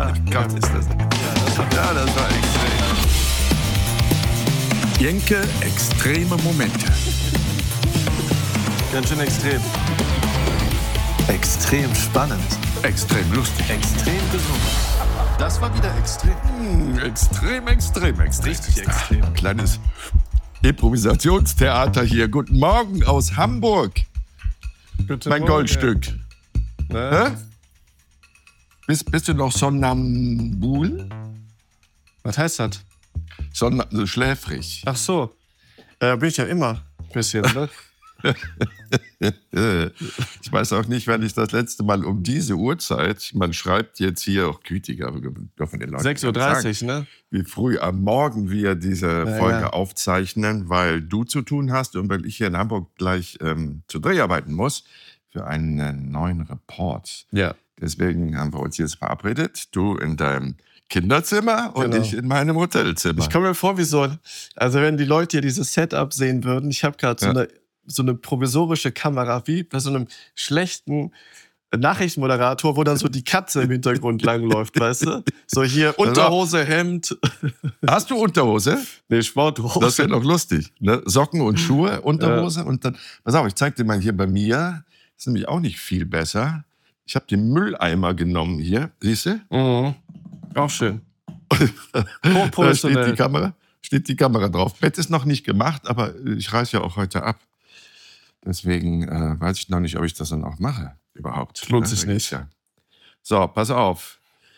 Gott, ist das. Ja, das war extrem. Jenke, extreme Momente. Ganz schön extrem. Extrem spannend. Extrem lustig. Extrem gesund. Das war wieder extrem. Extrem. Richtig extrem. Kleines Improvisationstheater hier. Guten Morgen aus Hamburg. Mein Goldstück. Ne? Bist du noch sonnambul? Was heißt das? Also schläfrig. Ach so. Bin ich ja immer ein bisschen, ne? Ich weiß auch nicht, wann ich das letzte Mal um diese Uhrzeit, man schreibt jetzt hier auch gütiger, aber dürfen den Leuten 6.30 Uhr, ne? Wie früh am Morgen wir diese Folge aufzeichnen, weil du zu tun hast und weil ich hier in Hamburg gleich zu Dreharbeiten muss für einen neuen Report. Ja. Deswegen haben wir uns jetzt verabredet, du in deinem Kinderzimmer und ich in meinem Hotelzimmer. Ich komme mir vor wie also wenn die Leute hier dieses Setup sehen würden, ich habe gerade so eine provisorische Kamera, wie bei so einem schlechten Nachrichtenmoderator, wo dann so die Katze im Hintergrund langläuft, weißt du? So hier Unterhose, Hemd. Hast du Unterhose? Nee, Sporthose. Das wäre noch lustig. Ne? Socken und Schuhe, Unterhose und dann, pass auf, ich zeig dir mal hier bei mir, ist nämlich auch nicht viel besser. Ich habe den Mülleimer genommen hier, siehst du? Mhm. Auch schön. Da steht die Kamera drauf. Bett ist noch nicht gemacht, aber ich reise ja auch heute ab. Deswegen weiß ich noch nicht, ob ich das dann auch mache überhaupt. Lohnt sich nicht. Ja. So, pass auf.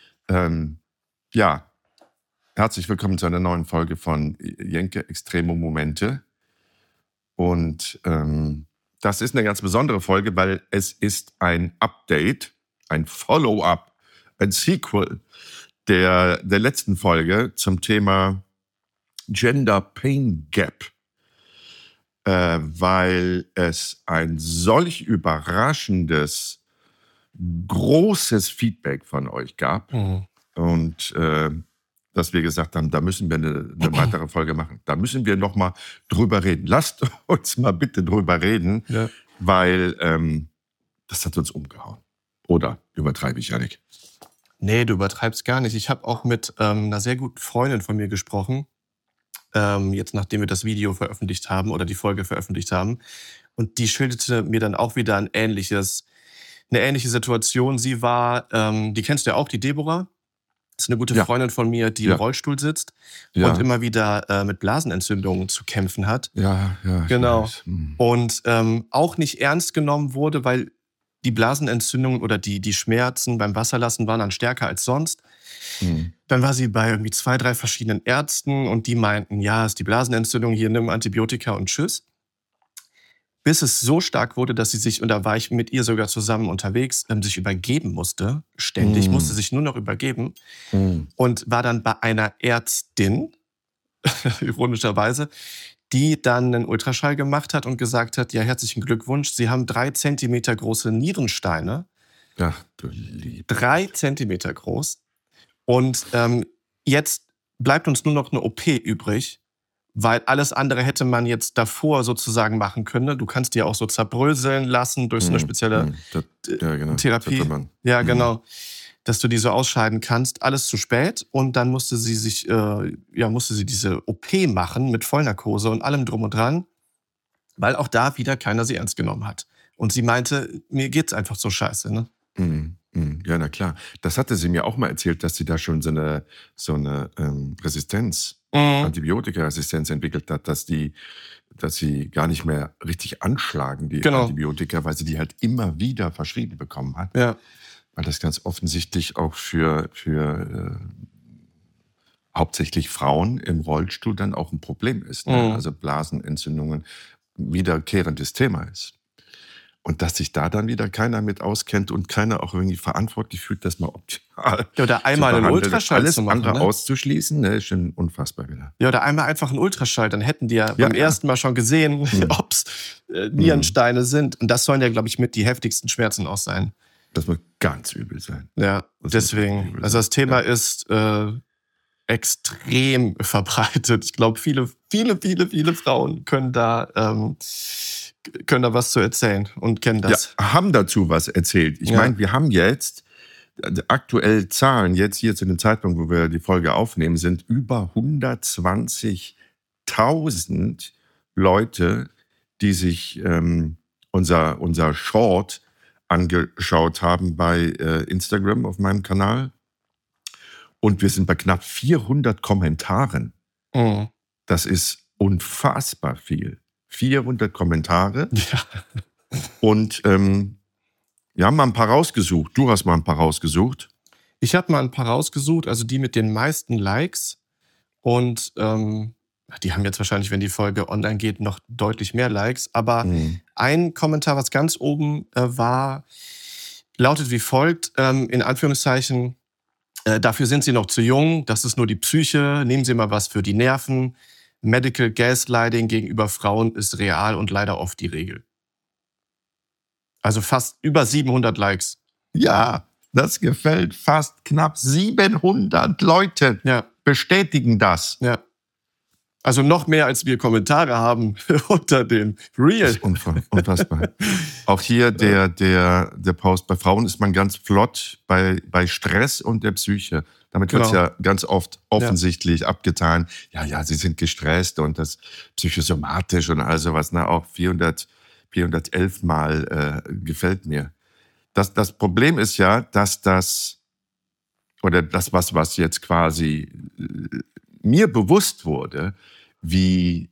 Herzlich willkommen zu einer neuen Folge von Jenke, extreme Momente. Und das ist eine ganz besondere Folge, weil es ist ein Update, ein Follow-up, ein Sequel der letzten Folge zum Thema Gender Pain Gap. Weil es ein solch überraschendes, großes Feedback von euch gab. Mhm. Und dass wir gesagt haben, da müssen wir eine weitere Folge machen. Da müssen wir noch mal drüber reden. Lasst uns mal bitte drüber reden, weil das hat uns umgehauen. Oder übertreibe ich, Jannik? Nee, du übertreibst gar nicht. Ich habe auch mit einer sehr guten Freundin von mir gesprochen, jetzt nachdem wir das Video veröffentlicht haben oder die Folge veröffentlicht haben. Und die schilderte mir dann auch wieder eine ähnliche Situation. Sie war, die kennst du ja auch, die Deborah. Das ist eine gute Freundin von mir, die im Rollstuhl sitzt und immer wieder mit Blasenentzündungen zu kämpfen hat. Ja, genau. Und auch nicht ernst genommen wurde, weil die Blasenentzündungen oder die Schmerzen beim Wasserlassen waren dann stärker als sonst. Dann war sie bei irgendwie 2, 3 verschiedenen Ärzten und die meinten, ja, ist die Blasenentzündung, hier nimm Antibiotika und tschüss. Bis es so stark wurde, dass sie sich, und da war ich mit ihr sogar zusammen unterwegs, sich übergeben musste, ständig, musste sich nur noch übergeben und war dann bei einer Ärztin, ironischerweise, die dann einen Ultraschall gemacht hat und gesagt hat, ja, herzlichen Glückwunsch, Sie haben 3 Zentimeter große Nierensteine. Ja, du Liebe. 3 Zentimeter groß. Und jetzt bleibt uns nur noch eine OP übrig, weil alles andere hätte man jetzt davor sozusagen machen können. Du kannst dir auch so zerbröseln lassen durch so eine spezielle Therapie. Ja, genau. Dass du die so ausscheiden kannst. Alles zu spät. Und dann musste sie diese OP machen mit Vollnarkose und allem drum und dran, weil auch da wieder keiner sie ernst genommen hat. Und sie meinte, mir geht's einfach so scheiße, ne? Ja, na klar. Das hatte sie mir auch mal erzählt, dass sie da schon so eine Resistenz, Antibiotikaresistenz entwickelt hat, dass sie gar nicht mehr richtig anschlagen, die Antibiotika, weil sie die halt immer wieder verschrieben bekommen hat. Ja. Weil das ganz offensichtlich auch für hauptsächlich Frauen im Rollstuhl dann auch ein Problem ist. Ne? Also Blasenentzündungen wiederkehrendes Thema ist. Und dass sich da dann wieder keiner mit auskennt und keiner auch irgendwie verantwortlich fühlt, das mal optimal oder einmal einen Ultraschall alles zu machen, andere auszuschließen, ne, ist schon unfassbar wieder. Ja, oder einmal einfach einen Ultraschall, dann hätten die beim ersten Mal schon gesehen, ob es Nierensteine sind. Und das sollen ja, glaube ich, mit die heftigsten Schmerzen auch sein. Das muss ganz übel sein. Ja, deswegen. Also das Thema ist extrem verbreitet. Ich glaube, viele Frauen können da was zu erzählen und kennen das. Ja, haben dazu was erzählt. Ich meine, wir haben jetzt aktuell Zahlen, jetzt hier zu dem Zeitpunkt, wo wir die Folge aufnehmen, sind über 120.000 Leute, die sich unser Short angeschaut haben bei Instagram auf meinem Kanal. Und wir sind bei knapp 400 Kommentaren. Mhm. Das ist unfassbar viel. 400 Kommentare. Ja. Und wir haben mal ein paar rausgesucht. Du hast mal ein paar rausgesucht. Ich habe mal ein paar rausgesucht, also die mit den meisten Likes. Und die haben jetzt wahrscheinlich, wenn die Folge online geht, noch deutlich mehr Likes. Aber ein Kommentar, was ganz oben war, lautet wie folgt, in Anführungszeichen, dafür sind Sie noch zu jung, das ist nur die Psyche, nehmen Sie mal was für die Nerven. Medical Gaslighting gegenüber Frauen ist real und leider oft die Regel. Also fast über 700 Likes. Ja, das gefällt fast knapp 700 Leute. Ja. Bestätigen das. Ja. Also noch mehr, als wir Kommentare haben unter den Real. Unfassbar. Auch hier der Post. Bei Frauen ist man ganz flott bei Stress und der Psyche. Damit wird es ja ganz oft offensichtlich abgetan. Ja, sie sind gestresst und das psychosomatisch und all sowas. Auch 411 Mal gefällt mir. Das Problem ist ja, dass das was jetzt quasi mir bewusst wurde, wie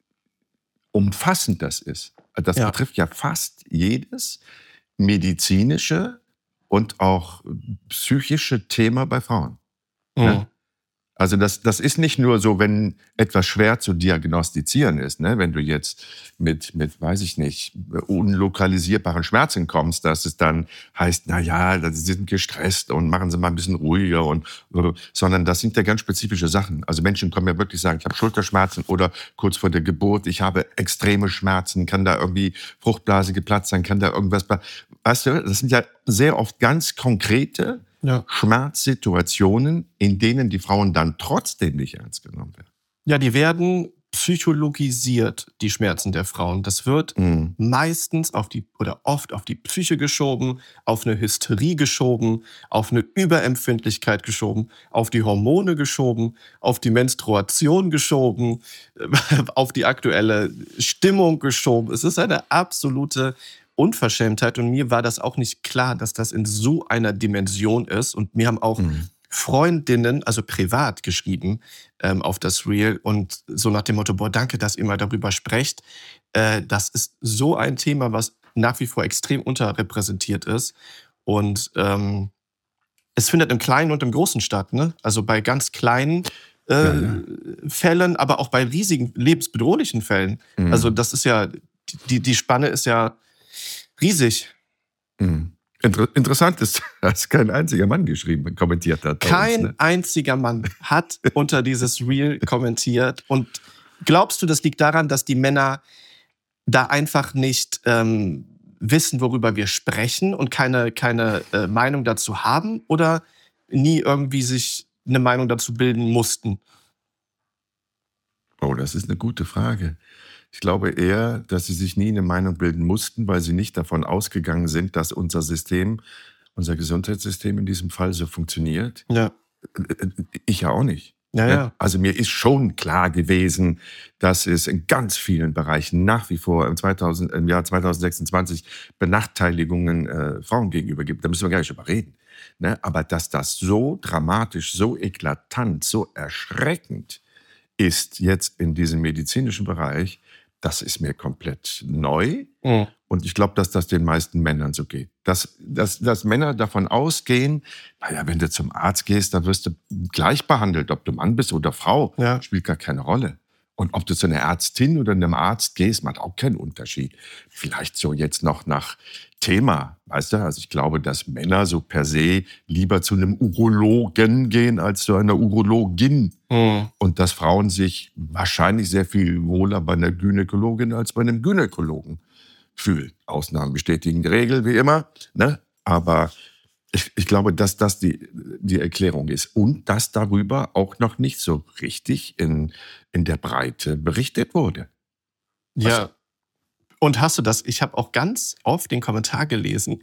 umfassend das ist. Das betrifft ja fast jedes medizinische und auch psychische Thema bei Frauen. Mhm. Ne? Also das ist nicht nur so, wenn etwas schwer zu diagnostizieren ist, ne? Wenn du jetzt mit, weiß ich nicht, unlokalisierbaren Schmerzen kommst, dass es dann heißt, sie sind gestresst und machen Sie mal ein bisschen ruhiger sondern das sind ja ganz spezifische Sachen. Also Menschen können ja wirklich sagen, ich habe Schulterschmerzen oder kurz vor der Geburt, ich habe extreme Schmerzen, kann da irgendwie Fruchtblase geplatzt sein, kann da irgendwas, weißt du, das sind ja sehr oft ganz konkrete Schmerzsituationen, in denen die Frauen dann trotzdem nicht ernst genommen werden. Ja, die werden psychologisiert, die Schmerzen der Frauen. Das wird meistens oft auf die Psyche geschoben, auf eine Hysterie geschoben, auf eine Überempfindlichkeit geschoben, auf die Hormone geschoben, auf die Menstruation geschoben, auf die aktuelle Stimmung geschoben. Es ist eine absolute Unverschämtheit und mir war das auch nicht klar, dass das in so einer Dimension ist. Und mir haben auch Freundinnen, also privat geschrieben auf das Reel und so nach dem Motto, danke, dass ihr mal darüber sprecht. Das ist so ein Thema, was nach wie vor extrem unterrepräsentiert ist. Und es findet im Kleinen und im Großen statt, ne? Also bei ganz kleinen Fällen, aber auch bei riesigen, lebensbedrohlichen Fällen. Also das ist ja, die Spanne ist ja riesig. Interessant ist, dass kein einziger Mann kommentiert hat. Kein einziger Mann hat unter dieses Reel kommentiert. Und glaubst du, das liegt daran, dass die Männer da einfach nicht wissen, worüber wir sprechen und keine Meinung dazu haben oder nie irgendwie sich eine Meinung dazu bilden mussten? Oh, das ist eine gute Frage. Ich glaube eher, dass sie sich nie eine Meinung bilden mussten, weil sie nicht davon ausgegangen sind, dass unser Gesundheitssystem in diesem Fall so funktioniert. Ja. Ich ja auch nicht. Ja. Also mir ist schon klar gewesen, dass es in ganz vielen Bereichen nach wie vor im Jahr 2026 Benachteiligungen Frauen gegenüber gibt. Da müssen wir gar nicht drüber reden. Ne? Aber dass das so dramatisch, so eklatant, so erschreckend ist jetzt in diesem medizinischen Bereich, das ist mir komplett neu. Und ich glaube, dass das den meisten Männern so geht. Dass Männer davon ausgehen, wenn du zum Arzt gehst, dann wirst du gleich behandelt, ob du Mann bist oder Frau, spielt gar keine Rolle. Und ob du zu einer Ärztin oder einem Arzt gehst, macht auch keinen Unterschied. Vielleicht so jetzt noch nach Thema, weißt du? Also ich glaube, dass Männer so per se lieber zu einem Urologen gehen als zu einer Urologin. Und dass Frauen sich wahrscheinlich sehr viel wohler bei einer Gynäkologin als bei einem Gynäkologen fühlen. Ausnahmen bestätigen die Regel, wie immer. Ne? Aber ich glaube, dass das die Erklärung ist. Und dass darüber auch noch nicht so richtig in der Breite berichtet wurde. Ja. Und hast du das? Ich habe auch ganz oft den Kommentar gelesen,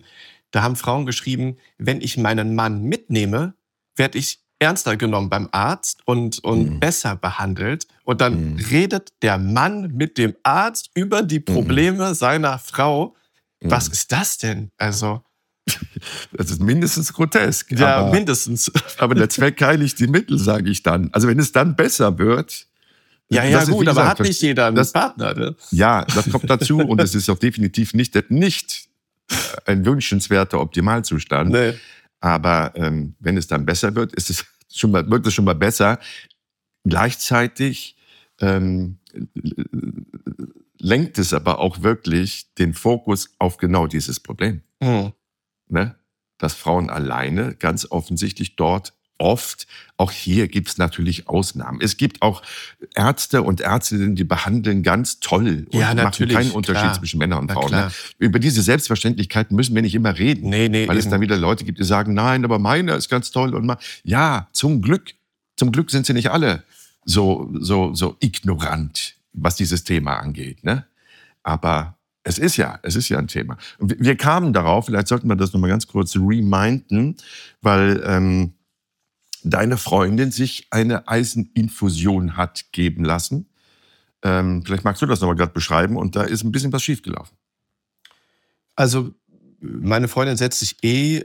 Da haben Frauen geschrieben, wenn ich meinen Mann mitnehme, werde ich ernster genommen beim Arzt und besser behandelt. Und dann redet der Mann mit dem Arzt über die Probleme seiner Frau. Was ist das denn? Also, das ist mindestens grotesk. ja, mindestens. Aber der Zweck heiligt die Mittel, sage ich dann. Also wenn es dann besser wird. Ja, das ist, gut, wie aber gesagt, hat nicht jeder einen Partner. Ne? Ja, das kommt dazu und es ist auch definitiv nicht ein wünschenswerter Optimalzustand. Nee. Aber wenn es dann besser wird, wird es schon mal besser. Gleichzeitig lenkt es aber auch wirklich den Fokus auf genau dieses Problem. Ne? Dass Frauen alleine ganz offensichtlich dort oft, auch hier gibt es natürlich Ausnahmen. Es gibt auch Ärzte und Ärztinnen, die behandeln ganz toll und machen keinen Unterschied zwischen Männern und Frauen. Ne? Über diese Selbstverständlichkeiten müssen wir nicht immer reden, weil es dann wieder Leute gibt, die sagen, nein, aber meiner ist ganz toll. Ja, zum Glück sind sie nicht alle so ignorant, was dieses Thema angeht. Ne? Aber es ist ja ein Thema. Und wir kamen darauf, vielleicht sollten wir das nochmal ganz kurz reminden, weil deine Freundin sich eine Eiseninfusion hat geben lassen. Vielleicht magst du das nochmal gerade beschreiben. Und da ist ein bisschen was schiefgelaufen. Also meine Freundin setzt sich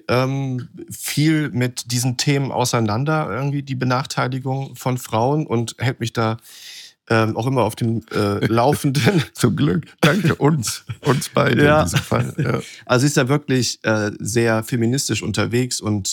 viel mit diesen Themen auseinander, irgendwie die Benachteiligung von Frauen und hält mich da auch immer auf dem Laufenden. Zum Glück. Danke uns beide in diesem Fall. Ja. Also sie ist da wirklich sehr feministisch unterwegs und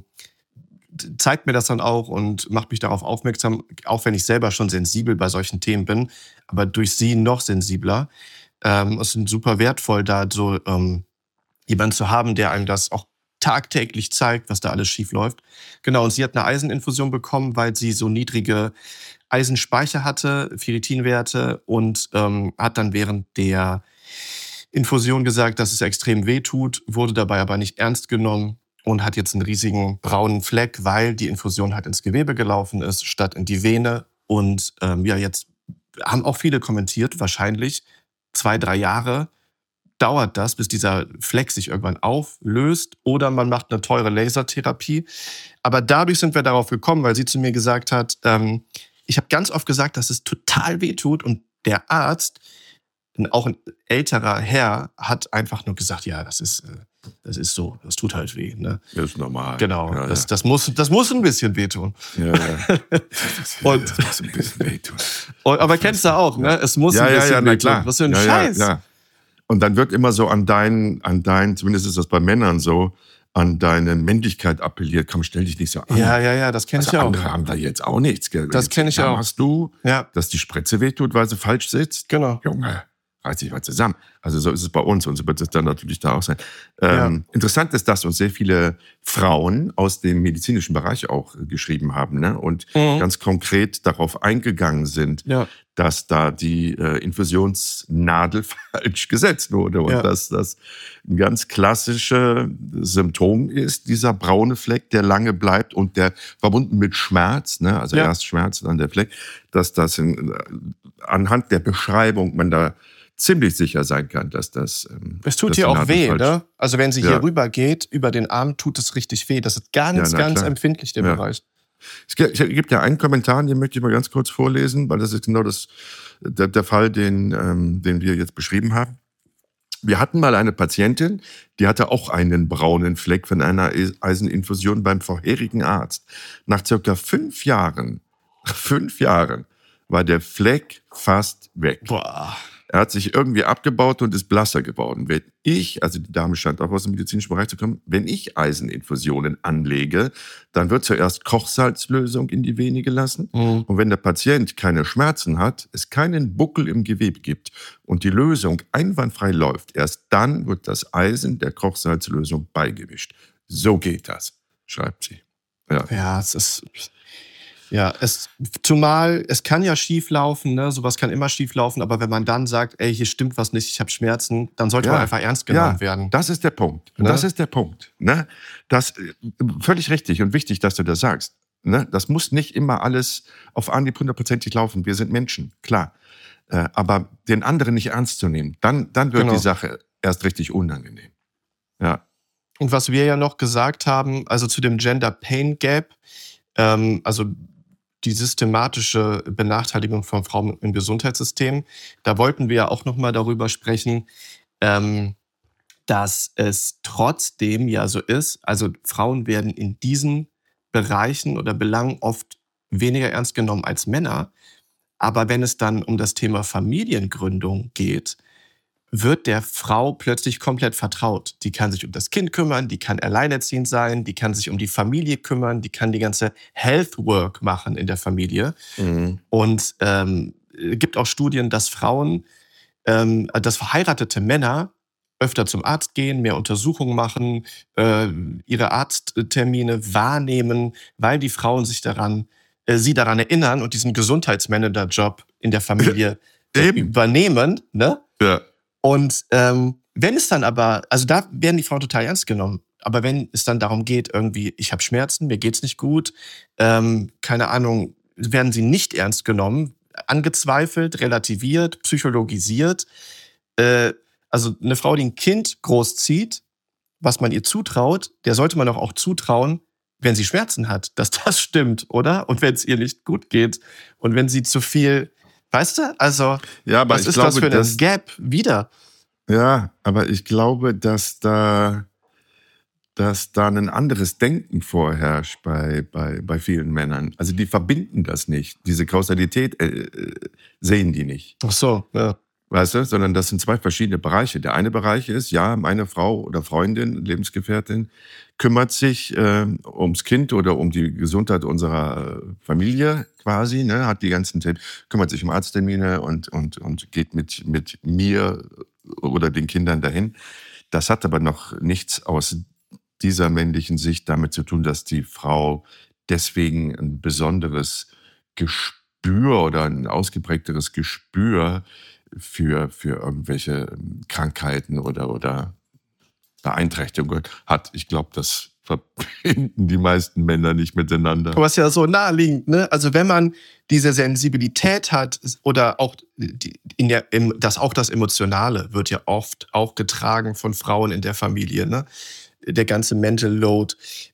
zeigt mir das dann auch und macht mich darauf aufmerksam, auch wenn ich selber schon sensibel bei solchen Themen bin, aber durch sie noch sensibler. Es ist super wertvoll, da so jemanden zu haben, der einem das auch tagtäglich zeigt, was da alles schief läuft. Genau, und sie hat eine Eiseninfusion bekommen, weil sie so niedrige Eisenspeicher hatte, Ferritinwerte und hat dann während der Infusion gesagt, dass es extrem weh tut, wurde dabei aber nicht ernst genommen und hat jetzt einen riesigen braunen Fleck, weil die Infusion halt ins Gewebe gelaufen ist, statt in die Vene. Und jetzt haben auch viele kommentiert, wahrscheinlich 2-3 Jahre dauert das, bis dieser Fleck sich irgendwann auflöst oder man macht eine teure Lasertherapie. Aber dadurch sind wir darauf gekommen, weil sie zu mir gesagt hat, ich habe ganz oft gesagt, dass es total weh tut und der Arzt, auch ein älterer Herr, hat einfach nur gesagt, ja, das ist so, das tut halt weh. Ne? Das ist normal. Genau, ja, das muss ein bisschen wehtun. Ja. Das muss ein bisschen wehtun. Aber kennst du auch, ne? Es muss ein bisschen wehtun. Klar. Was für ein Scheiß. Ja. Und dann wird immer so an dein, zumindest ist das bei Männern so, an deine Männlichkeit appelliert. Komm, stell dich nicht so an. Ja, das kenne ich auch. Andere haben da jetzt auch nichts. Gell? Das kenne ich auch. Hast du, dass die Spritze wehtut, weil sie falsch sitzt? Genau. Junge, reiß dich mal zusammen. Also so ist es bei uns und so wird es dann natürlich da auch sein. Interessant ist, dass uns sehr viele Frauen aus dem medizinischen Bereich auch geschrieben haben, ne? Und ganz konkret darauf eingegangen sind, dass da die Infusionsnadel falsch gesetzt wurde und dass das ein ganz klassisches Symptom ist, dieser braune Fleck, der lange bleibt und der verbunden mit Schmerz, ne? Also erst Schmerz, dann der Fleck, dass das anhand der Beschreibung man da ziemlich sicher sein kann, dass das es tut hier auch weh, ne? Also wenn sie hier rüber geht, über den Arm, tut es richtig weh. Das ist ganz empfindlich, der Bereich. Es gibt ja einen Kommentar, den möchte ich mal ganz kurz vorlesen, weil das ist genau der Fall, den wir jetzt beschrieben haben. Wir hatten mal eine Patientin, die hatte auch einen braunen Fleck von einer Eiseninfusion beim vorherigen Arzt. Nach circa 5 Jahren war der Fleck fast weg. Boah. Er hat sich irgendwie abgebaut und ist blasser geworden. Also die Dame scheint auch aus dem medizinischen Bereich zu kommen, wenn ich Eiseninfusionen anlege, dann wird zuerst Kochsalzlösung in die Vene gelassen. Und wenn der Patient keine Schmerzen hat, es keinen Buckel im Gewebe gibt und die Lösung einwandfrei läuft, erst dann wird das Eisen der Kochsalzlösung beigemischt. So geht das, schreibt sie. Ja, es ist... Ja, zumal es kann ja schief laufen, ne? Sowas kann immer schief laufen, aber wenn man dann sagt, ey, hier stimmt was nicht, ich habe Schmerzen, dann sollte man einfach ernst genommen werden. Das ist der Punkt. Ne? Das ist der Punkt. Ne? Das völlig richtig und wichtig, dass du das sagst. Ne? Das muss nicht immer alles auf Anhieb 100%ig laufen. Wir sind Menschen, klar. Aber den anderen nicht ernst zu nehmen, dann wird die Sache erst richtig unangenehm. Ja. Und was wir ja noch gesagt haben, also zu dem Gender Pain Gap, also die systematische Benachteiligung von Frauen im Gesundheitssystem, da wollten wir ja auch noch mal darüber sprechen, dass es trotzdem ja so ist, also Frauen werden in diesen Bereichen oder Belangen oft weniger ernst genommen als Männer. Aber wenn es dann um das Thema Familiengründung geht, wird der Frau plötzlich komplett vertraut. Die kann sich um das Kind kümmern, die kann alleinerziehend sein, die kann sich um die Familie kümmern, die kann die ganze Health Work machen in der Familie. Und gibt auch Studien, dass dass verheiratete Männer öfter zum Arzt gehen, mehr Untersuchungen machen, ihre Arzttermine wahrnehmen, weil die Frauen sie daran erinnern und diesen Gesundheitsmanager-Job in der Familie übernehmen. Ne? Ja. Und wenn es dann aber, also da werden die Frauen total ernst genommen, aber wenn es dann darum geht, irgendwie, ich habe Schmerzen, mir geht's nicht gut, keine Ahnung, werden sie nicht ernst genommen, angezweifelt, relativiert, psychologisiert. Also eine Frau, die ein Kind großzieht, was man ihr zutraut, der sollte man doch auch zutrauen, wenn sie Schmerzen hat, dass das stimmt, oder? Und wenn es ihr nicht gut geht und wenn sie zu viel, weißt du? Also, ja, aber was ist das für ein Gap wieder? Ja, aber ich glaube, dass da ein anderes Denken vorherrscht bei vielen Männern. Also die verbinden das nicht. Diese Kausalität sehen die nicht. Ach so, ja. Weißt du? Sondern das sind zwei verschiedene Bereiche. Der eine Bereich ist, ja, meine Frau oder Freundin, Lebensgefährtin, kümmert sich ums Kind oder um die Gesundheit unserer Familie quasi, ne, hat die ganzen Themen, kümmert sich um Arzttermine und geht mit mir oder den Kindern dahin. Das hat aber noch nichts aus dieser männlichen Sicht damit zu tun, dass die Frau deswegen ein besonderes Gespür oder ein ausgeprägteres Gespür für irgendwelche Krankheiten oder Beeinträchtigungen hat. Ich glaube, das verbinden die meisten Männer nicht miteinander. Aber es ist ja so naheliegend, ne? Also wenn man diese Sensibilität hat oder auch auch das Emotionale wird ja oft auch getragen von Frauen in der Familie, ne? Der ganze Mental Load.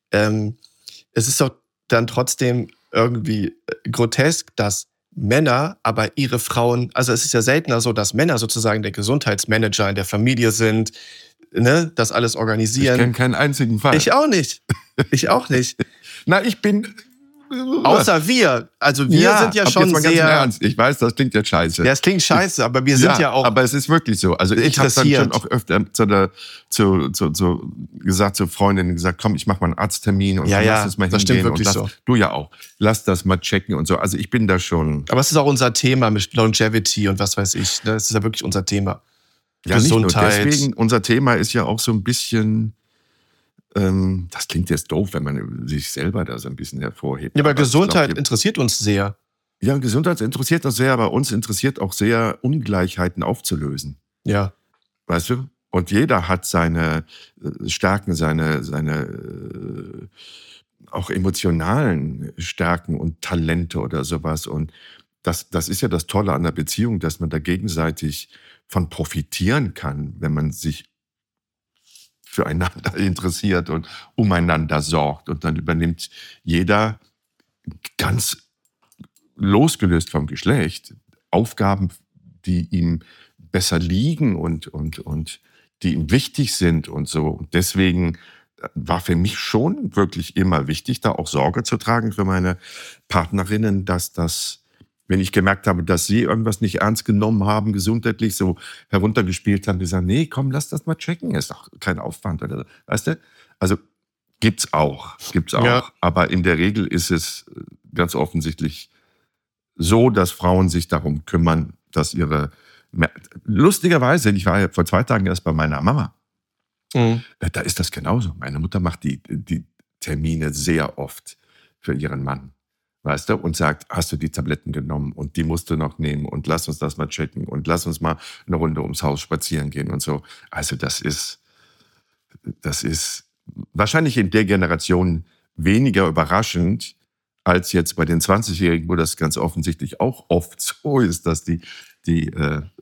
Es ist doch dann trotzdem irgendwie grotesk, dass Männer aber ihre Frauen, also es ist ja seltener so, dass Männer sozusagen der Gesundheitsmanager in der Familie sind, ne, das alles organisieren. Ich kenne keinen einzigen Fall. Ich auch nicht. Na, ich bin... Außer wir. Also wir sind ja schon jetzt mal sehr... Ganz ernst. Ich weiß, das klingt jetzt scheiße. Ja, es klingt scheiße, aber wir sind ja auch... aber es ist wirklich so. Also ich habe dann schon auch öfter gesagt zu Freundinnen gesagt, komm, ich mache mal einen Arzttermin und lass uns mal hingehen. Das stimmt wirklich so. Du ja auch. Lass das mal checken und so. Also ich bin da schon... Aber es ist auch unser Thema mit Longevity und was weiß ich. Das ist ja wirklich unser Thema. Ja, Gesundheit. Nicht nur deswegen, unser Thema ist ja auch so ein bisschen... das klingt jetzt doof, wenn man sich selber da so ein bisschen hervorhebt. Ja, aber Gesundheit interessiert uns sehr. Ja, Gesundheit interessiert uns sehr, aber uns interessiert auch sehr, Ungleichheiten aufzulösen. Ja. Weißt du? Und jeder hat seine Stärken, seine auch emotionalen Stärken und Talente oder sowas. Und das ist ja das Tolle an der Beziehung, dass man da gegenseitig von profitieren kann, wenn man sich füreinander interessiert und umeinander sorgt. Und dann übernimmt jeder ganz losgelöst vom Geschlecht Aufgaben, die ihm besser liegen und die ihm wichtig sind und so. Und deswegen war für mich schon wirklich immer wichtig, da auch Sorge zu tragen für meine Partnerinnen, dass das, wenn ich gemerkt habe, dass sie irgendwas nicht ernst genommen haben, gesundheitlich so heruntergespielt haben, die sagen, nee, komm, lass das mal checken, ist doch kein Aufwand. Oder so. Weißt du? Also gibt's auch. Ja. Aber in der Regel ist es ganz offensichtlich so, dass Frauen sich darum kümmern, dass lustigerweise, ich war ja vor 2 Tagen erst bei meiner Mama. Da ist das genauso. Meine Mutter macht die Termine sehr oft für ihren Mann. Weißt du, und sagt, hast du die Tabletten genommen und die musst du noch nehmen und lass uns das mal checken und lass uns mal eine Runde ums Haus spazieren gehen und so. Also das ist wahrscheinlich in der Generation weniger überraschend als jetzt bei den 20-Jährigen, wo das ganz offensichtlich auch oft so ist, dass die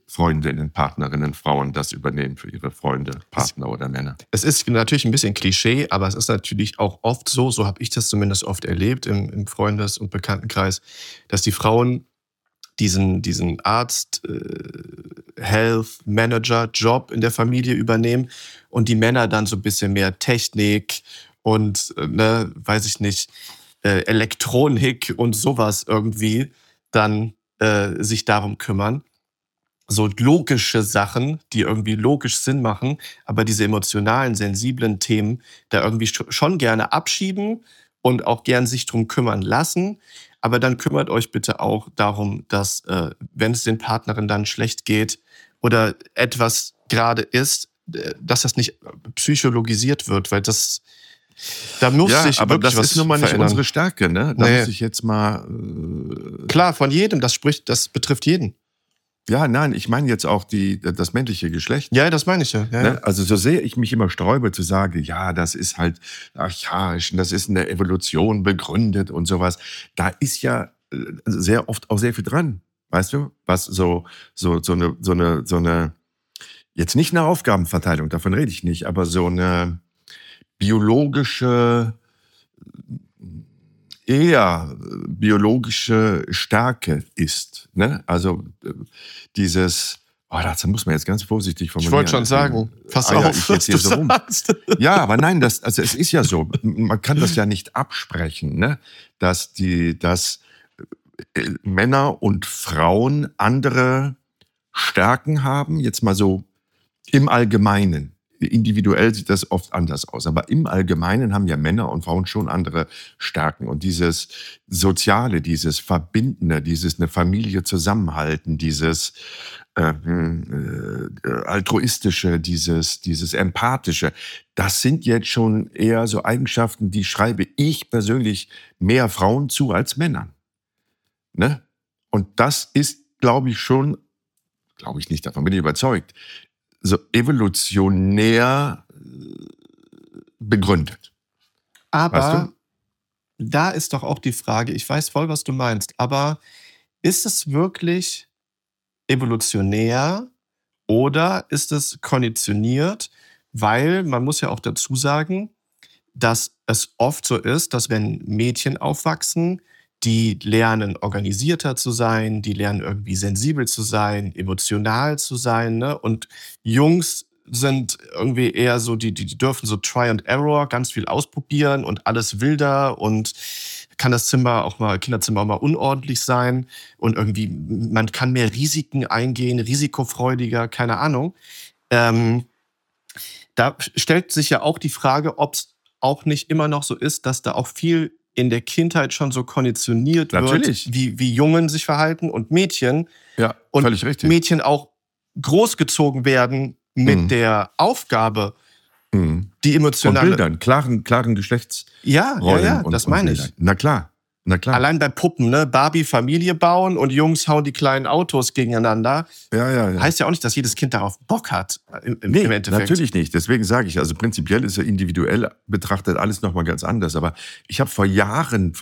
Freundinnen, Partnerinnen, Frauen das übernehmen für ihre Freunde, Partner oder Männer. Es ist natürlich ein bisschen Klischee, aber es ist natürlich auch oft so habe ich das zumindest oft erlebt im Freundes- und Bekanntenkreis, dass die Frauen diesen Arzt, Health Manager Job in der Familie übernehmen und die Männer dann so ein bisschen mehr Technik und, weiß ich nicht, Elektronik und sowas irgendwie dann sich darum kümmern. So logische Sachen, die irgendwie logisch Sinn machen, aber diese emotionalen, sensiblen Themen da irgendwie schon gerne abschieben und auch gern sich drum kümmern lassen. Aber dann kümmert euch bitte auch darum, dass, wenn es den Partnerinnen dann schlecht geht oder etwas gerade ist, dass das nicht psychologisiert wird, weil da muss sich aber wirklich das was ist nun mal nicht verändern. unsere Stärke, ne? Da Nee. muss ich jetzt mal. Klar, von jedem, das betrifft jeden. Ja, nein, ich meine jetzt auch das männliche Geschlecht. Ja, das meine ich ja. Ja, ja. Ne? Also so sehr ich mich immer sträube zu sagen, ja, das ist halt archaisch, das ist in der Evolution begründet und sowas. Da ist ja sehr oft auch sehr viel dran, weißt du? Was so eine jetzt nicht eine Aufgabenverteilung, davon rede ich nicht, aber so eine eher biologische Stärke ist. Ne? Also dieses, das muss man jetzt ganz vorsichtig formulieren. Ich wollte schon sagen, pass ja, auf, ich jetzt hier so rum. Ja, aber nein, es ist ja so. Man kann das ja nicht absprechen, ne? Dass Männer und Frauen andere Stärken haben, jetzt mal so im Allgemeinen. Individuell sieht das oft anders aus, aber im Allgemeinen haben ja Männer und Frauen schon andere Stärken. Und dieses Soziale, dieses Verbindende, dieses eine Familie zusammenhalten, dieses Altruistische, dieses Empathische, das sind jetzt schon eher so Eigenschaften, die schreibe ich persönlich mehr Frauen zu als Männern. Ne? Und das ist, glaube ich nicht, davon bin ich überzeugt, so evolutionär begründet. Aber Weißt du? da ist doch auch die Frage, ich weiß voll, was du meinst, aber ist es wirklich evolutionär oder ist es konditioniert? Weil man muss ja auch dazu sagen, dass es oft so ist, dass wenn Mädchen aufwachsen, die lernen organisierter zu sein, die lernen irgendwie sensibel zu sein, emotional zu sein, ne? Und Jungs sind irgendwie eher so, die dürfen so Try and Error, ganz viel ausprobieren und alles wilder und kann das Kinderzimmer auch mal unordentlich sein und irgendwie, man kann mehr Risiken eingehen, risikofreudiger, keine Ahnung. Da stellt sich ja auch die Frage, ob es auch nicht immer noch so ist, dass da auch viel in der Kindheit schon so konditioniert Natürlich. wird, wie Jungen sich verhalten und Mädchen. Ja, Und völlig richtig. Mädchen auch großgezogen werden mit der Aufgabe, die Von emotionale... Bildern, klaren Geschlechtsrollen. Ja, und, das und meine ich. Bildern. Na klar. Allein bei Puppen, ne? Barbie Familie bauen und Jungs hauen die kleinen Autos gegeneinander. Ja. Heißt ja auch nicht, dass jedes Kind darauf Bock hat, im Nee, Endeffekt. natürlich nicht. Deswegen sage ich, also prinzipiell ist ja individuell betrachtet alles nochmal ganz anders. Aber ich habe vor Jahren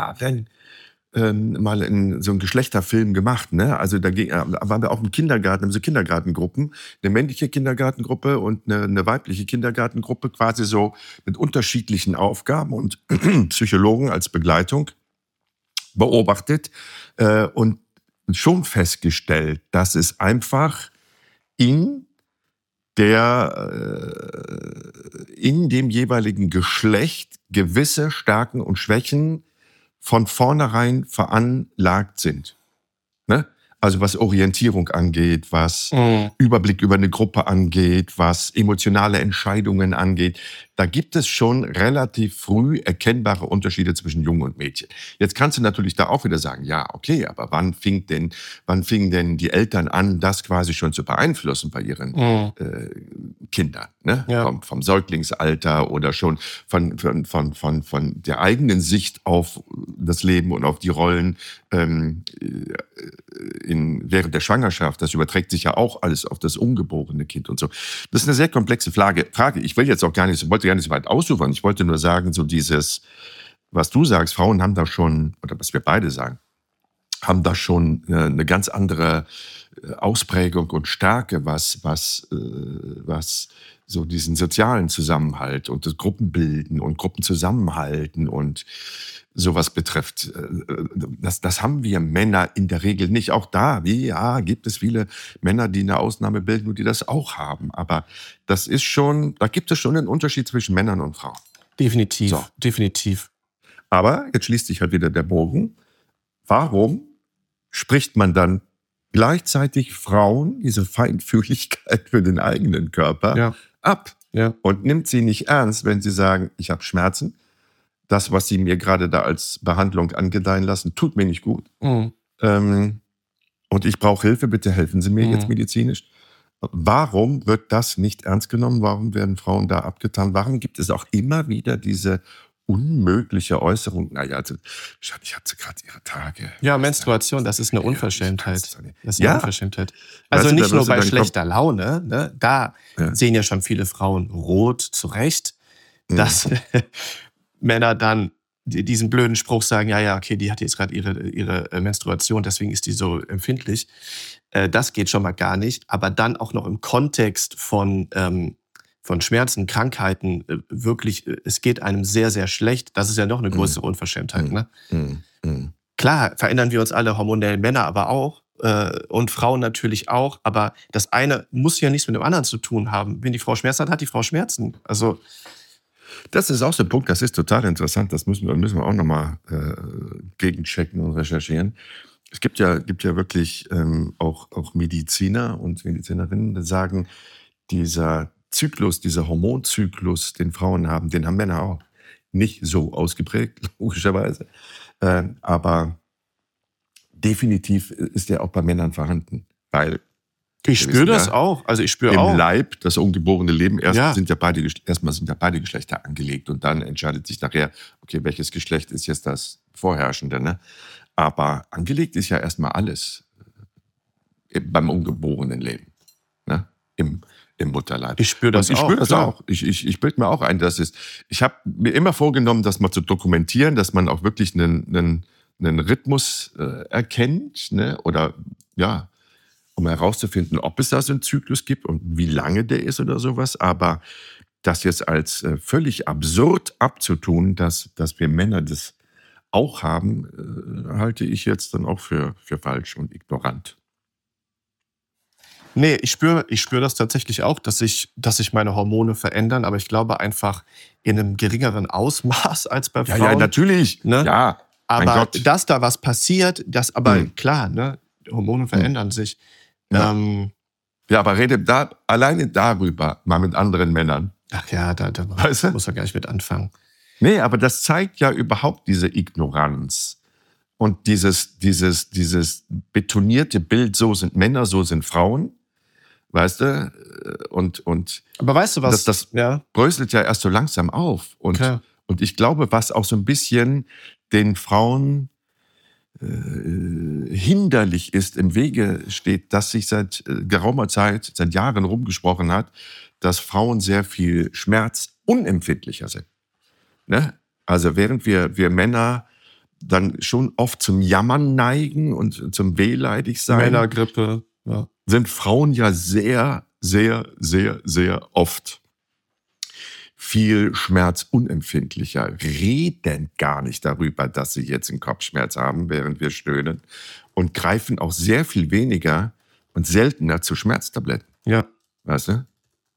mal in so einen Geschlechterfilm gemacht. Ne? Also da waren wir auch im Kindergarten, so Kindergartengruppen, eine männliche Kindergartengruppe und eine weibliche Kindergartengruppe, quasi so mit unterschiedlichen Aufgaben und Psychologen als Begleitung beobachtet und schon festgestellt, dass es einfach in dem jeweiligen Geschlecht gewisse Stärken und Schwächen von vornherein veranlagt sind. Ne? Also was Orientierung angeht, was Überblick über eine Gruppe angeht, was emotionale Entscheidungen angeht. Da gibt es schon relativ früh erkennbare Unterschiede zwischen Jungen und Mädchen. Jetzt kannst du natürlich da auch wieder sagen, ja, okay, aber wann fingen denn die Eltern an, das quasi schon zu beeinflussen bei ihren Kindern? Ne? Ja. Vom Säuglingsalter oder schon von der eigenen Sicht auf das Leben und auf die Rollen während der Schwangerschaft. Das überträgt sich ja auch alles auf das ungeborene Kind und so. Das ist eine sehr komplexe Frage. Ich wollte gar nicht so weit ausufern. Ich wollte nur sagen, so dieses, was du sagst, Frauen haben da schon, oder was wir beide sagen, haben da schon eine ganz andere Ausprägung und Stärke, was so diesen sozialen Zusammenhalt und das Gruppenbilden und Gruppenzusammenhalten und sowas betrifft. Das haben wir Männer in der Regel nicht. Auch da, gibt es viele Männer, die eine Ausnahme bilden und die das auch haben. Aber da gibt es schon einen Unterschied zwischen Männern und Frauen. Definitiv, So. definitiv. Aber jetzt schließt sich halt wieder der Bogen. Warum spricht man dann gleichzeitig Frauen diese Feinfühligkeit für den eigenen Körper ab und nimmt sie nicht ernst, wenn sie sagen, ich habe Schmerzen, das, was sie mir gerade da als Behandlung angedeihen lassen, tut mir nicht gut. Und ich brauche Hilfe, bitte helfen Sie mir jetzt medizinisch. Warum wird das nicht ernst genommen? Warum werden Frauen da abgetan? Warum gibt es auch immer wieder diese unmögliche Äußerung? Naja, also, ich hatte gerade ihre Tage. Ja, Menstruation, das ist eine Unverschämtheit. Das ist eine Ja. Unverschämtheit. Also Weißt du, nicht da nur wirst du bei dann schlechter Laune, ne? Da sehen ja schon viele Frauen rot, zu Recht, dass Männer dann diesen blöden Spruch sagen, okay, die hat jetzt gerade ihre Menstruation, deswegen ist die so empfindlich. Das geht schon mal gar nicht. Aber dann auch noch im Kontext von Schmerzen, Krankheiten, wirklich, es geht einem sehr, sehr schlecht. Das ist ja noch eine größere Unverschämtheit. Ne? Klar, verändern wir uns alle hormonell, Männer aber auch und Frauen natürlich auch. Aber das eine muss ja nichts mit dem anderen zu tun haben. Wenn die Frau Schmerzen hat, hat die Frau Schmerzen. Also das ist auch so ein Punkt, das ist total interessant. Das müssen wir auch nochmal gegenchecken und recherchieren. Es gibt ja wirklich auch Mediziner und Medizinerinnen, die sagen, dieser Zyklus, dieser Hormonzyklus, den Frauen haben, den haben Männer auch. Nicht so ausgeprägt, logischerweise. Aber definitiv ist der auch bei Männern vorhanden. Weil ich spüre das auch. Also ich spüre auch. Im Leib, das ungeborene Leben, erstmal sind ja beide Geschlechter angelegt und dann entscheidet sich nachher, okay, welches Geschlecht ist jetzt das Vorherrschende. Ne? Aber angelegt ist ja erstmal alles beim ungeborenen Leben. Ne? Im Mutterleib. Ich spüre das auch. Ich spüre das auch. Ich bilde mir auch ein, ich habe mir immer vorgenommen, das mal zu dokumentieren, dass man auch wirklich einen Rhythmus erkennt, ne? Oder um herauszufinden, ob es da so einen Zyklus gibt und wie lange der ist oder sowas. Aber das jetzt als völlig absurd abzutun, dass wir Männer das auch haben, halte ich jetzt dann auch für falsch und ignorant. Nee, ich spüre das tatsächlich auch, dass sich meine Hormone verändern, aber ich glaube einfach in einem geringeren Ausmaß als bei Frauen. Ja, natürlich. Ne? Ja, aber dass da was passiert, klar, ne? Hormone verändern sich. Ja. Aber rede alleine darüber mal mit anderen Männern. Ach ja, da weißt du? muss er gar nicht mit anfangen. Nee, aber das zeigt ja überhaupt diese Ignoranz. Und dieses betonierte Bild, so sind Männer, so sind Frauen. Weißt du? Und aber weißt du was? Das bröselt ja erst so langsam auf. Und ich glaube, was auch so ein bisschen den Frauen hinderlich ist, im Wege steht, dass sich seit geraumer Zeit, seit Jahren rumgesprochen hat, dass Frauen sehr viel schmerzunempfindlicher sind. Ne? Also während wir Männer dann schon oft zum Jammern neigen und zum wehleidig sein, Männergrippe, sind Frauen ja sehr, sehr, sehr, sehr oft viel schmerzunempfindlicher, reden gar nicht darüber, dass sie jetzt einen Kopfschmerz haben, während wir stöhnen, und greifen auch sehr viel weniger und seltener zu Schmerztabletten. Ja. Weißt du?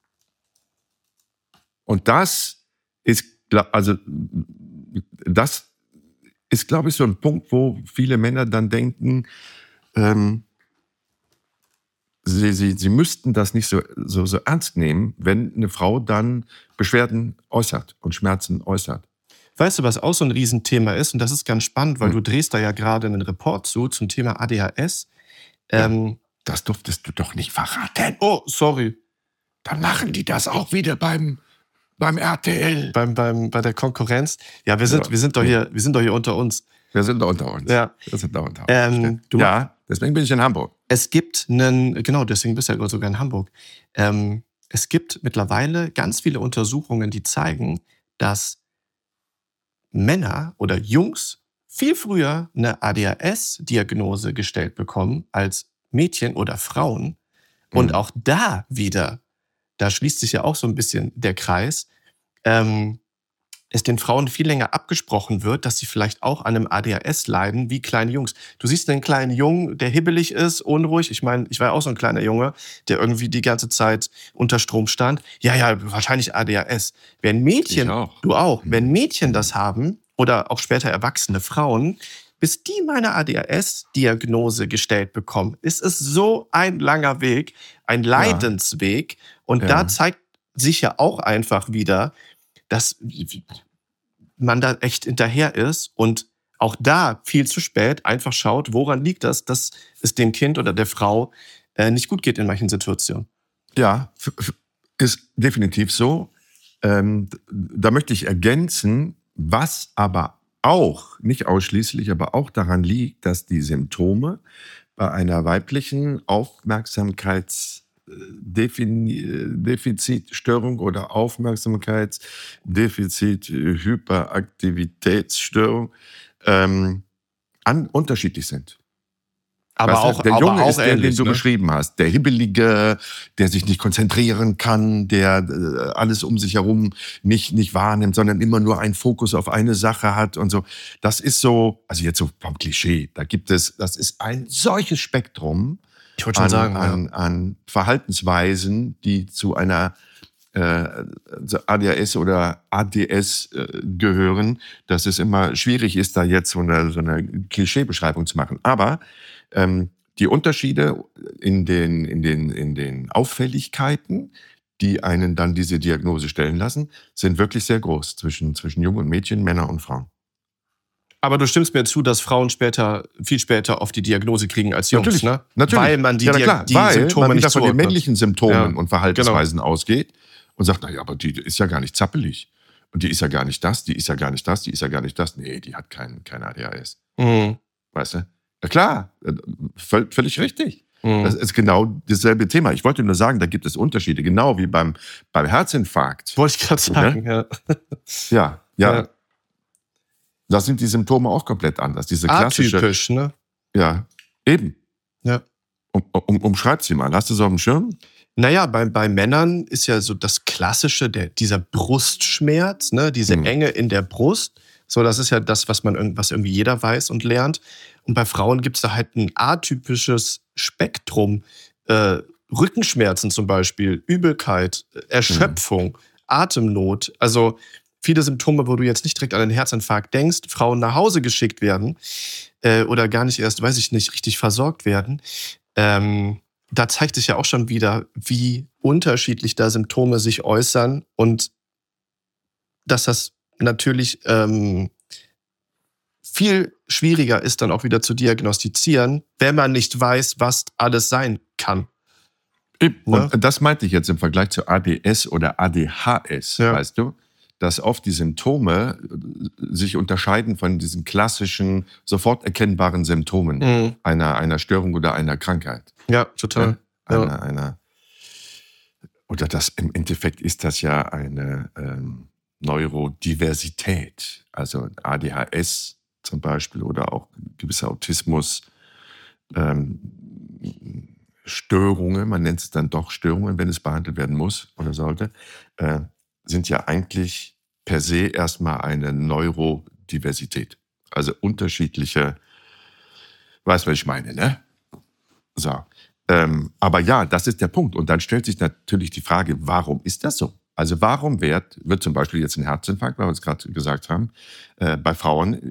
Und das ist, glaube ich, so ein Punkt, wo viele Männer dann denken, Sie müssten das nicht so ernst nehmen, wenn eine Frau dann Beschwerden äußert und Schmerzen äußert. Weißt du, was auch so ein Riesenthema ist? Und das ist ganz spannend, weil du drehst da ja gerade einen Report zum Thema ADHS. Das durftest du doch nicht verraten. Oh, sorry. Dann machen die das auch wieder beim RTL. Bei der Konkurrenz. Ja, wir sind doch hier unter uns. Wir sind da unter uns. Ja. Wir sind da unter uns. Deswegen bin ich in Hamburg. Es gibt deswegen bist du ja sogar in Hamburg. Es gibt mittlerweile ganz viele Untersuchungen, die zeigen, dass Männer oder Jungs viel früher eine ADHS-Diagnose gestellt bekommen als Mädchen oder Frauen. Und auch da wieder, da schließt sich ja auch so ein bisschen der Kreis, es den Frauen viel länger abgesprochen wird, dass sie vielleicht auch an einem ADHS leiden, wie kleine Jungs. Du siehst einen kleinen Jungen, der hibbelig ist, unruhig. Ich meine, ich war ja auch so ein kleiner Junge, der irgendwie die ganze Zeit unter Strom stand. Ja, wahrscheinlich ADHS. Wenn Mädchen, du auch, wenn Mädchen das haben oder auch später erwachsene Frauen, bis die meine ADHS-Diagnose gestellt bekommen, ist es so ein langer Weg, ein Leidensweg. Und da zeigt sich ja auch einfach wieder, dass man da echt hinterher ist und auch da viel zu spät einfach schaut, woran liegt das, dass es dem Kind oder der Frau nicht gut geht in manchen Situationen. Ja, ist definitiv so. Da möchte ich ergänzen, was aber auch, nicht ausschließlich, aber auch daran liegt, dass die Symptome bei einer weiblichen Aufmerksamkeitsdefizitstörung oder Aufmerksamkeitsdefizit-Hyperaktivitätsstörung unterschiedlich sind. Aber Weißt du, auch, der aber Junge auch ist der, ähnlich, den du ne? beschrieben hast. Der Hibbelige, der sich nicht konzentrieren kann, der alles um sich herum nicht wahrnimmt, sondern immer nur einen Fokus auf eine Sache hat und so. Das ist so, also jetzt so vom Klischee, das ist ein solches Spektrum Ich wollte schon sagen, an Verhaltensweisen, die zu einer ADHS oder ADS gehören, dass es immer schwierig ist, da jetzt so eine Klischeebeschreibung zu machen. Aber die Unterschiede in den Auffälligkeiten, die einen dann diese Diagnose stellen lassen, sind wirklich sehr groß zwischen Jungen und Mädchen, Männern und Frauen. Aber du stimmst mir zu, dass Frauen viel später oft die Diagnose kriegen als Jungs, Natürlich, ne? natürlich. Weil man die weil Symptome man nicht wieder von den zuordnet. männlichen Symptomen und Verhaltensweisen Genau. ausgeht und sagt, naja, aber die ist ja gar nicht zappelig. Und die ist ja gar nicht das, die ist ja gar nicht das, die ist ja gar nicht das. Nee, die hat kein ADHS. Weißt du? Ja klar, völlig richtig. Das ist genau dasselbe Thema. Ich wollte nur sagen, da gibt es Unterschiede, genau wie beim Herzinfarkt. Wollte ich gerade sagen, Ja. Da sind die Symptome auch komplett anders. Diese klassische, atypisch, ne? Ja, eben. Ja. Umschreib sie mal. Hast du so auf dem Schirm? Naja, bei Männern ist ja so das Klassische, dieser Brustschmerz, ne? Diese Enge in der Brust. So, das ist ja das, was irgendwie jeder weiß und lernt. Und bei Frauen gibt es da halt ein atypisches Spektrum. Rückenschmerzen zum Beispiel, Übelkeit, Erschöpfung, Atemnot. Also viele Symptome, wo du jetzt nicht direkt an einen Herzinfarkt denkst, Frauen nach Hause geschickt werden oder gar nicht erst, weiß ich nicht, richtig versorgt werden. Da zeigt sich ja auch schon wieder, wie unterschiedlich da Symptome sich äußern und dass das natürlich viel schwieriger ist, dann auch wieder zu diagnostizieren, wenn man nicht weiß, was alles sein kann. Und das meinte ich jetzt im Vergleich zu ADS oder ADHS, weißt du? Dass oft die Symptome sich unterscheiden von diesen klassischen, sofort erkennbaren Symptomen einer Störung oder einer Krankheit. Ja, total. Oder im Endeffekt ist das ja eine Neurodiversität. Also ADHS zum Beispiel oder auch gewisser Autismus, Störungen, man nennt es dann doch Störungen, wenn es behandelt werden muss oder sollte, sind ja eigentlich per se erstmal eine Neurodiversität. Also unterschiedliche, weißt du, was ich meine, ne? So. Aber ja, das ist der Punkt. Und dann stellt sich natürlich die Frage, warum ist das so? Also warum wird zum Beispiel jetzt ein Herzinfarkt, weil wir es gerade gesagt haben, bei Frauen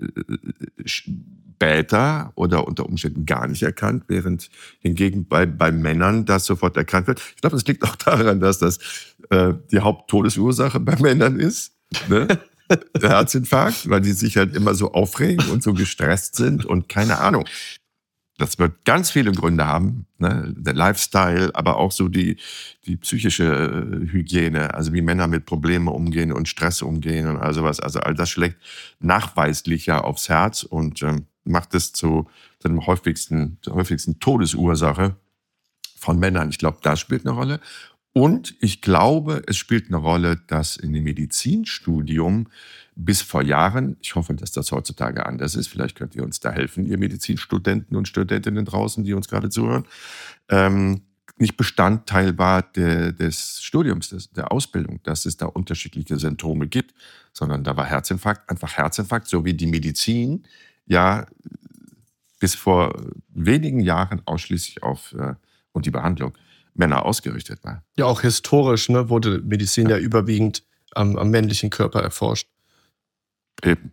später oder unter Umständen gar nicht erkannt, während hingegen bei Männern das sofort erkannt wird. Ich glaube, das liegt auch daran, dass das die Haupttodesursache bei Männern ist, ne? Der Herzinfarkt, weil die sich halt immer so aufregen und so gestresst sind und keine Ahnung. Das wird ganz viele Gründe haben, ne? Der Lifestyle, aber auch so die psychische Hygiene, also wie Männer mit Problemen umgehen und Stress umgehen und all sowas. Also all das schlägt nachweislich ja aufs Herz und macht es zu der häufigsten Todesursache von Männern. Ich glaube, das spielt eine Rolle. Und ich glaube, es spielt eine Rolle, dass in dem Medizinstudium bis vor Jahren, ich hoffe, dass das heutzutage anders ist, vielleicht könnt ihr uns da helfen, ihr Medizinstudenten und Studentinnen draußen, die uns gerade zuhören, nicht Bestandteil war des Studiums, der Ausbildung, dass es da unterschiedliche Symptome gibt, sondern da war Herzinfarkt, einfach Herzinfarkt, so wie die Medizin ja bis vor wenigen Jahren ausschließlich auf und die Behandlung Männer ausgerichtet war. Ja, auch historisch wurde Medizin ja überwiegend am männlichen Körper erforscht. Eben.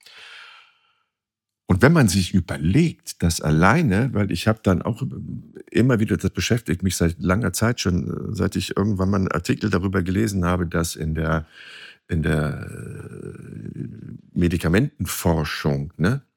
Und wenn man sich überlegt, dass alleine, weil ich habe dann auch immer wieder, das beschäftigt mich seit langer Zeit schon, seit ich irgendwann mal einen Artikel darüber gelesen habe, dass in der Medikamentenforschung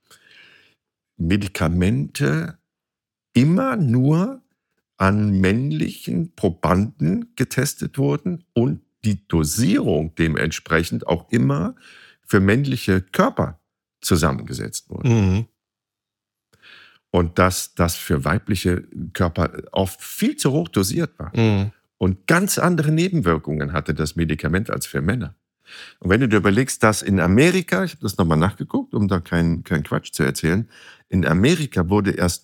Medikamente immer nur an männlichen Probanden getestet wurden und die Dosierung dementsprechend auch immer für männliche Körper zusammengesetzt wurde. Mhm. Und dass das für weibliche Körper oft viel zu hoch dosiert war. Mhm. Und ganz andere Nebenwirkungen hatte das Medikament als für Männer. Und wenn du dir überlegst, dass in Amerika, ich habe das nochmal nachgeguckt, um da keinen Quatsch zu erzählen, in Amerika wurde erst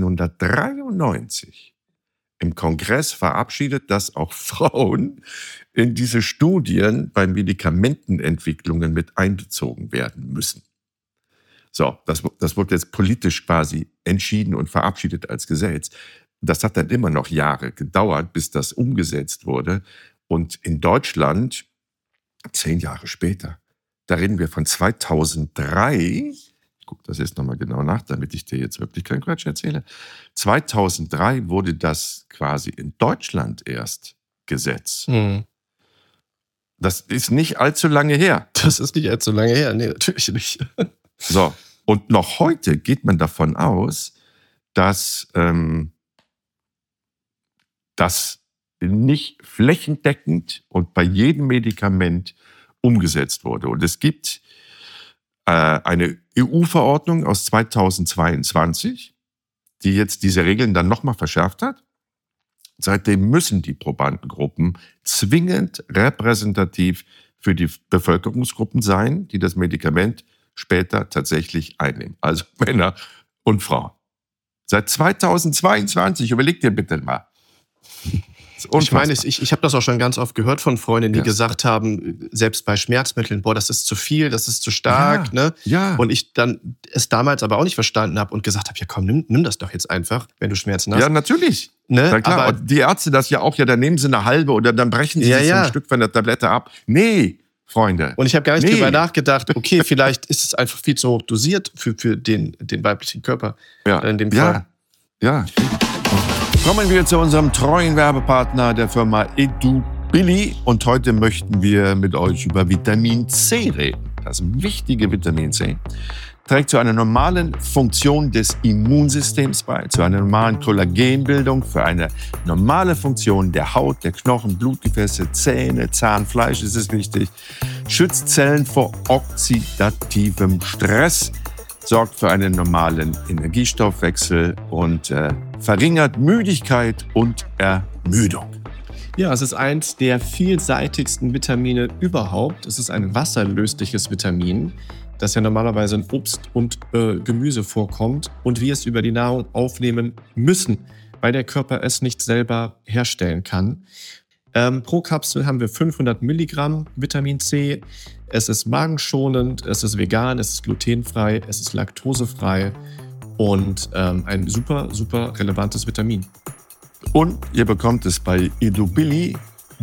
1993 im Kongress verabschiedet, dass auch Frauen in diese Studien bei Medikamentenentwicklungen mit einbezogen werden müssen. So, das wurde jetzt politisch quasi entschieden und verabschiedet als Gesetz. Das hat dann immer noch Jahre gedauert, bis das umgesetzt wurde. Und in Deutschland 10 Jahre später, da reden wir von 2003, ich gucke das jetzt nochmal genau nach, damit ich dir jetzt wirklich keinen Quatsch erzähle. 2003 wurde das quasi in Deutschland erst Gesetz. Mhm. Das ist nicht allzu lange her. Das ist nicht allzu lange her, nee, natürlich nicht. So, und noch heute geht man davon aus, dass das nicht flächendeckend und bei jedem Medikament umgesetzt wurde. Und es gibt eine EU-Verordnung aus 2022, die jetzt diese Regeln dann nochmal verschärft hat. Seitdem müssen die Probandengruppen zwingend repräsentativ für die Bevölkerungsgruppen sein, die das Medikament später tatsächlich einnehmen. Also Männer und Frauen. Seit 2022, überleg dir bitte mal. Ich meine, ich habe das auch schon ganz oft gehört von Freundinnen, die gesagt haben, selbst bei Schmerzmitteln, boah, das ist zu viel, das ist zu stark. Ja. Und ich dann es damals aber auch nicht verstanden habe und gesagt habe, ja komm, nimm das doch jetzt einfach, wenn du Schmerzen hast. Ja, natürlich. Na klar, aber die Ärzte das ja auch, dann nehmen sie eine halbe oder dann brechen sie sich so ein Stück von der Tablette ab. Nee, Freunde. Und ich habe gar nicht drüber nachgedacht, okay, vielleicht ist es einfach viel zu hoch dosiert für den weiblichen Körper. Ja. In dem Fall. Ja. Kommen wir zu unserem treuen Werbepartner, der Firma Edubili. Und heute möchten wir mit euch über Vitamin C reden. Das wichtige Vitamin C trägt zu einer normalen Funktion des Immunsystems bei, zu einer normalen Kollagenbildung, für eine normale Funktion der Haut, der Knochen, Blutgefäße, Zähne, Zahnfleisch, ist es wichtig, schützt Zellen vor oxidativem Stress, sorgt für einen normalen Energiestoffwechsel und verringert Müdigkeit und Ermüdung. Ja, es ist eins der vielseitigsten Vitamine überhaupt. Es ist ein wasserlösliches Vitamin, das ja normalerweise in Obst und Gemüse vorkommt und wir es über die Nahrung aufnehmen müssen, weil der Körper es nicht selber herstellen kann. Pro Kapsel haben wir 500 Milligramm Vitamin C. Es ist magenschonend, es ist vegan, es ist glutenfrei, es ist laktosefrei und ein super, super relevantes Vitamin. Und ihr bekommt es bei edubili.de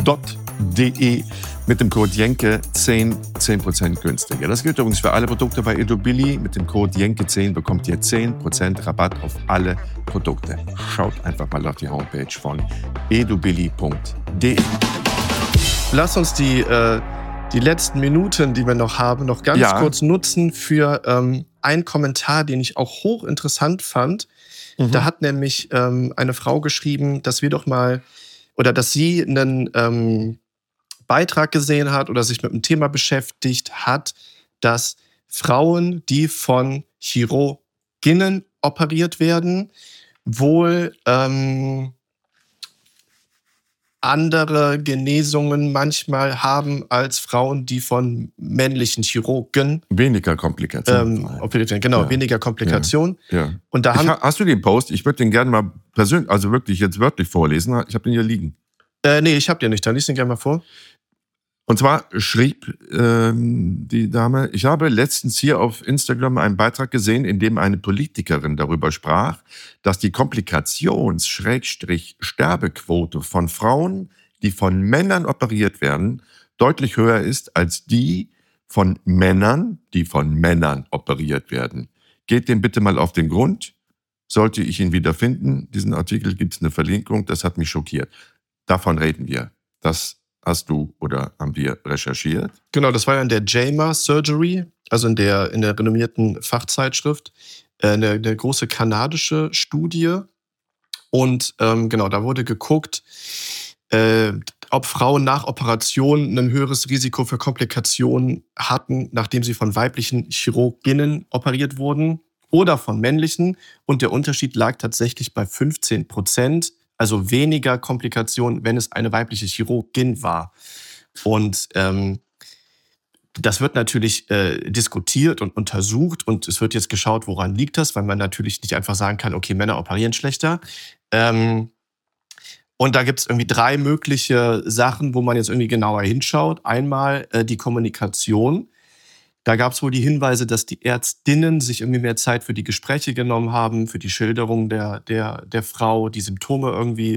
mit dem Code JENKE 10% günstiger. Das gilt übrigens für alle Produkte bei Edubili. Mit dem Code JENKE10 bekommt ihr 10% Rabatt auf alle Produkte. Schaut einfach mal auf die Homepage von edubili.de. Lass uns die letzten Minuten, die wir noch haben, noch ganz kurz nutzen für einen Kommentar, den ich auch hochinteressant fand. Da hat nämlich eine Frau geschrieben, dass wir doch mal oder dass sie einen Beitrag gesehen hat oder sich mit einem Thema beschäftigt hat, dass Frauen, die von Chirurginnen operiert werden, wohl andere Genesungen manchmal haben als Frauen, die von männlichen Chirurgen. Weniger Komplikationen. Genau, weniger Komplikationen. Ja. Und da hast du den Post? Ich würde den gerne mal persönlich, also wirklich jetzt wörtlich vorlesen. Ich habe den hier liegen. Nee, ich habe den nicht. Dann lies den gerne mal vor. Und zwar schrieb die Dame, ich habe letztens hier auf Instagram einen Beitrag gesehen, in dem eine Politikerin darüber sprach, dass die Komplikations-Sterbequote von Frauen, die von Männern operiert werden, deutlich höher ist als die von Männern, die von Männern operiert werden. Geht dem bitte mal auf den Grund. Sollte ich ihn wiederfinden, diesen Artikel, gibt es eine Verlinkung, das hat mich schockiert. Davon reden wir. Das hast du oder haben wir recherchiert? Genau, das war ja in der JAMA Surgery, also in der renommierten Fachzeitschrift, eine große kanadische Studie. Und genau, da wurde geguckt, ob Frauen nach Operationen ein höheres Risiko für Komplikationen hatten, nachdem sie von weiblichen Chirurginnen operiert wurden oder von männlichen. Und der Unterschied lag tatsächlich bei 15%. Also weniger Komplikationen, wenn es eine weibliche Chirurgin war. Und das wird natürlich diskutiert und untersucht. Und es wird jetzt geschaut, woran liegt das, weil man natürlich nicht einfach sagen kann, okay, Männer operieren schlechter. Und da gibt es irgendwie 3 mögliche Sachen, wo man jetzt irgendwie genauer hinschaut. Einmal die Kommunikation. Da gab es wohl die Hinweise, dass die Ärztinnen sich irgendwie mehr Zeit für die Gespräche genommen haben, für die Schilderung der Frau, die Symptome irgendwie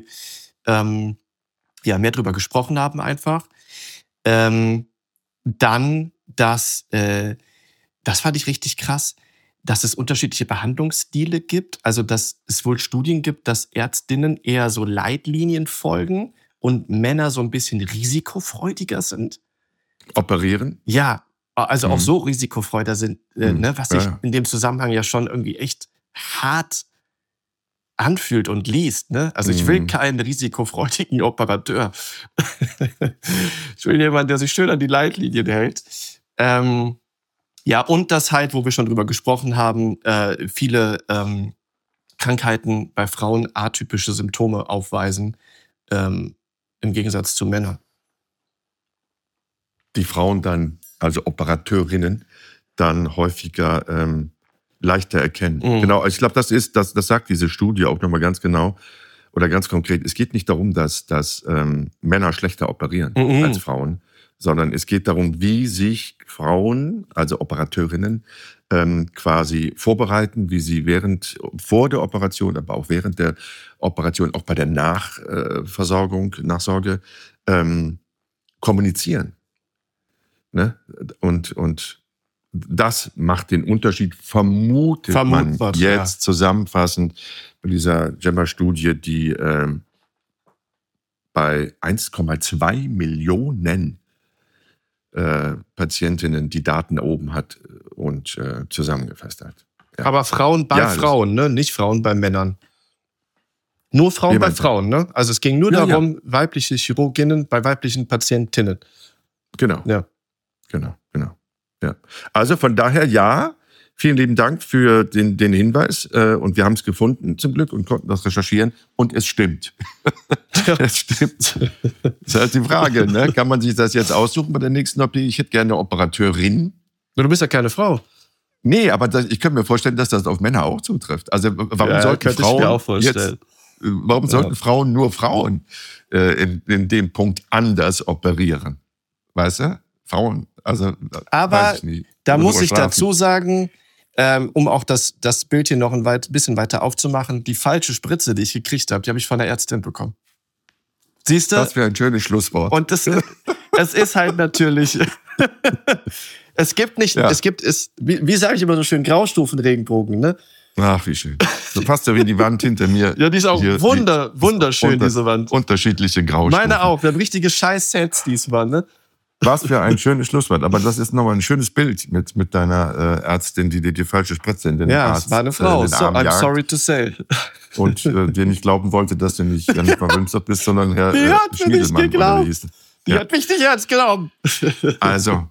mehr drüber gesprochen haben einfach. Dann, das fand ich richtig krass, dass es unterschiedliche Behandlungsstile gibt. Also, dass es wohl Studien gibt, dass Ärztinnen eher so Leitlinien folgen und Männer so ein bisschen risikofreudiger sind. Operieren? Ja. Also auch so risikofreudiger sind, was sich in dem Zusammenhang ja schon irgendwie echt hart anfühlt und liest. Ne? Also ich will keinen risikofreudigen Operateur. Ich will jemanden, der sich schön an die Leitlinien hält. Und das halt, wo wir schon drüber gesprochen haben, viele Krankheiten bei Frauen atypische Symptome aufweisen, im Gegensatz zu Männern. Die Frauen dann, also Operateurinnen, dann häufiger leichter erkennen. Genau, ich glaube, das sagt diese Studie auch nochmal ganz genau oder ganz konkret. Es geht nicht darum, dass Männer schlechter operieren als Frauen, sondern es geht darum, wie sich Frauen, also Operateurinnen, quasi vorbereiten, wie sie vor der Operation, aber auch während der Operation, auch bei der Nachsorge kommunizieren. Ne? Und das macht den Unterschied, vermutet man jetzt zusammenfassend bei dieser JAMA-Studie, die bei 1,2 Millionen Patientinnen die Daten erhoben hat und zusammengefasst hat. Ja. Aber Frauen bei Frauen, ne? Nicht Frauen bei Männern. Nur Frauen bei Frauen, ne? Also es ging nur darum, weibliche Chirurginnen bei weiblichen Patientinnen. Genau. Ja. Genau. Ja. Also von daher vielen lieben Dank für den Hinweis. Und wir haben es gefunden zum Glück und konnten das recherchieren. Und es stimmt. Es stimmt. Das ist halt die Frage, ne? Kann man sich das jetzt aussuchen bei der nächsten OP? Ich hätte gerne eine Operateurin. Du bist ja keine Frau. Nee, aber ich könnte mir vorstellen, dass das auf Männer auch zutrifft. Also warum sollten Frauen nur Frauen in dem Punkt anders operieren? Weißt du? Frauen, also aber weiß ich nicht. Da muss ich dazu sagen, um auch das Bild hier noch ein bisschen weiter aufzumachen, die falsche Spritze, die ich gekriegt habe, die habe ich von der Ärztin bekommen. Siehst du? Das wäre ein schönes Schlusswort. Und es ist halt natürlich, es gibt nicht, wie sage ich immer so schön, Graustufenregenbogen, ne? Ach, wie schön. So passt ja wie die Wand hinter mir. Ja, die ist auch wunderschön, diese Wand. Unterschiedliche Graustufen. Meine auch, wir haben richtige Scheiß-Sets diesmal, ne? Was für ein schönes Schlusswort. Aber das ist nochmal ein schönes Bild mit deiner Ärztin, die dir die falsche Spritze in den Arm es war eine Frau. I'm sorry to say. Und dir nicht glauben wollte, dass du nicht Jennifer Wilmsdorf bist, sondern Herr Schmiedelmann. Die hat mich nicht ernst geglaubt. Also,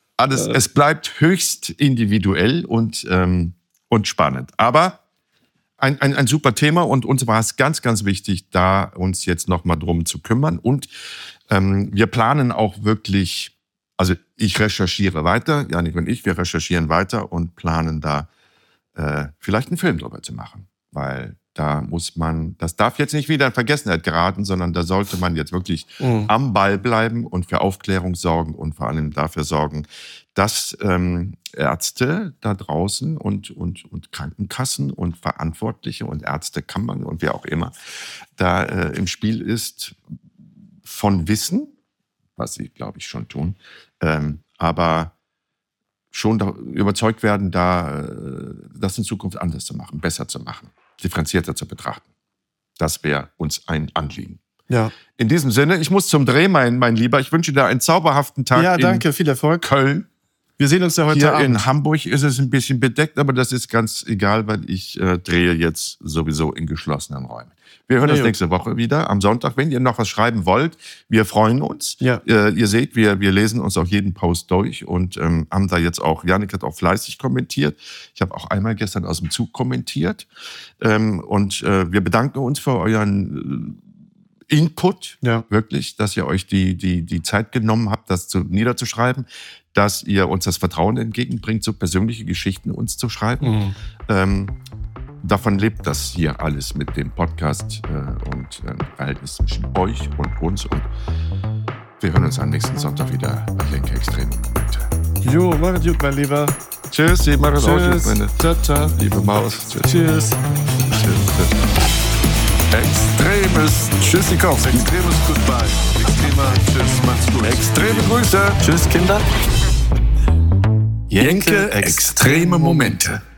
es bleibt höchst individuell und spannend. Aber ein super Thema und uns war es ganz, ganz wichtig, da uns jetzt nochmal drum zu kümmern. Und wir planen auch wirklich, also ich recherchiere weiter, Jannik und ich, wir recherchieren weiter und planen da vielleicht einen Film drüber zu machen. Weil da muss man, das darf jetzt nicht wieder in Vergessenheit geraten, sondern da sollte man jetzt wirklich am Ball bleiben und für Aufklärung sorgen und vor allem dafür sorgen, dass Ärzte da draußen und Krankenkassen und Verantwortliche und Ärztekammern und wer auch immer da im Spiel ist, von Wissen, was sie, glaube ich, schon tun, aber schon überzeugt werden, das in Zukunft anders zu machen, besser zu machen, differenzierter zu betrachten. Das wäre uns ein Anliegen. Ja. In diesem Sinne, ich muss zum Dreh, mein Lieber. Ich wünsche dir einen zauberhaften Tag. Ja, danke, viel Erfolg. Köln. Wir sehen uns ja heute Hier Abend. in Hamburg ist es ein bisschen bedeckt, aber das ist ganz egal, weil ich drehe jetzt sowieso in geschlossenen Räumen. Wir hören uns nächste Woche wieder, am Sonntag. Wenn ihr noch was schreiben wollt, wir freuen uns. Ja. Ihr seht, wir lesen uns auch jeden Post durch und haben da jetzt auch, Jannik hat auch fleißig kommentiert. Ich habe auch einmal gestern aus dem Zug kommentiert. Und wir bedanken uns für euren Input, wirklich, dass ihr euch die Zeit genommen habt, das niederzuschreiben, dass ihr uns das Vertrauen entgegenbringt, so persönliche Geschichten uns zu schreiben. Davon lebt das hier alles mit dem Podcast und Verhältnis zwischen euch und uns. Und wir hören uns am nächsten Sonntag wieder bei Jenke Extreme Momente. Jo, macht gut, mein Lieber. Tschüss, ihr macht auch gut, meine ciao. liebe Maus. Tschüss. Extremes Tschüssikowski. Extremes Goodbye. Extremer Tschüss, macht's gut. Extreme Grüße. Tschüss, Kinder. Jenke Extreme Momente.